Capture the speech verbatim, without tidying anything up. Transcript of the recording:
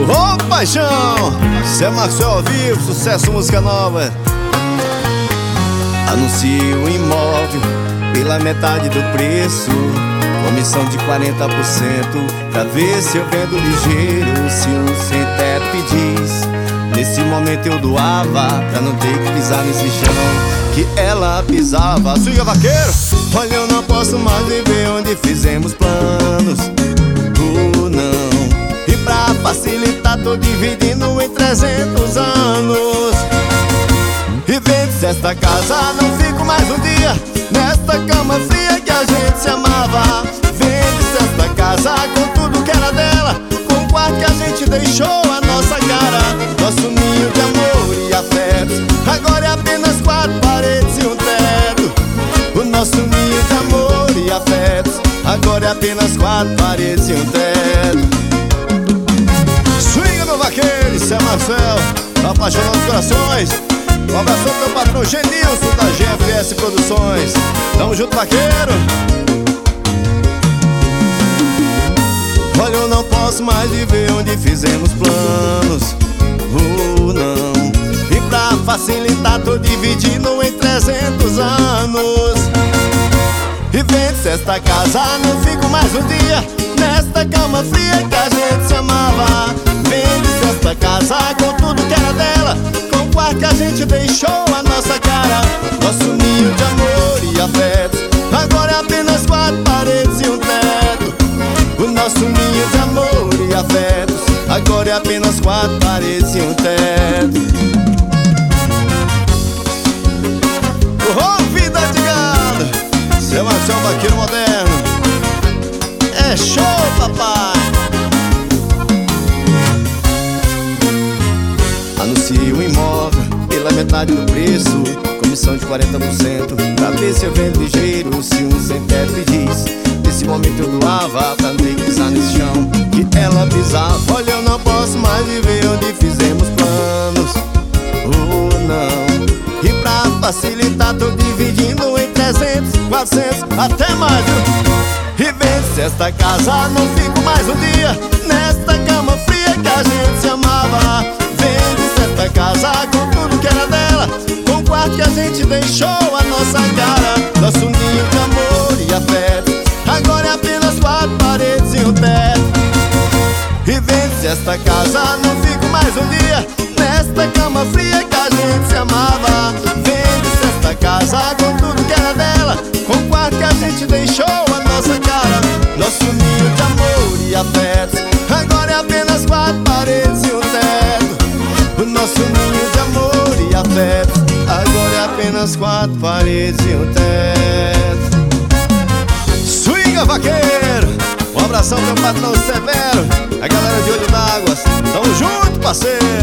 Ô paixão, Zé Marcel ao vivo, sucesso, música nova. Anuncio um imóvel pela metade do preço, comissão de quarenta por cento, pra ver se eu vendo ligeiro. Se um sem teto pedis, nesse momento eu doava, pra não ter que pisar nesse chão que ela pisava. Suga vaqueiro, olha, eu não posso mais viver onde fizemos planos. Oh não, e pra facilitar tô dividindo em trezentos anos. E vende-se esta casa, não fico mais um dia nesta cama fria que a gente se amava. Vende-se esta casa com tudo que era dela, com o quarto que a gente deixou a nossa cara. Nosso ninho de amor e afeto agora é apenas quatro paredes e um teto. O nosso ninho de amor e afeto agora é apenas quatro paredes e um teto. Swinga, meu vaqueiro, isso é Marcel, apaixonando os corações. Um abraço pro meu patrão Genilson da G F S Produções. Tamo junto, vaqueiro. Olha, eu não posso mais viver onde fizemos planos. Oh não, e pra facilitar tô dividindo em trezentos anos. E vende-se esta casa, não fico mais um dia nesta cama fria que a gente se amava. Vende-se esta casa com tudo que era dela, com o quarto que a gente deixou a nossa cara. Nosso ninho de amor e afeto agora é apenas quatro paredes e um teto. O nosso ninho de amor e afetos agora é apenas quatro paredes e um teto. Oh, vida de gado, Zé Marcel, vaqueiro moderno. É show, papai. Anuncio um imóvel pela metade do preço, comissão de quarenta por cento, pra ver se eu vendo ligeiro. Se um sem teto diz, nesse momento eu doava, pra não ter que pisar nesse chão que ela pisava. Olha, eu não posso mais viver onde fizemos planos. Oh não, e pra facilitar tô dividindo em trezentos, quatrocentos, até mais. E vende-se esta casa, não fico mais um dia nesta cama fria que a gente se amava. Vende-se esta casa com tudo que era dela, com o quarto que a gente deixou a nossa cara. Nosso ninho de amor e afeto agora é apenas quatro paredes e um teto. E vende-se esta casa, não fico mais um dia nesta cama fria que a gente se amava. Vende-se esta casa com tudo que era dela, com o quarto que a gente deixou a nossa cara. Nosso ninho de amor e afeto agora é apenas quatro paredes e um teto. O nosso ninho de amor e afeto agora é apenas quatro paredes e um teto. Swinga, vaqueiro, um abração pro meu patrão Severo, a galera de Olho d'Água. Tamo junto, parceiro.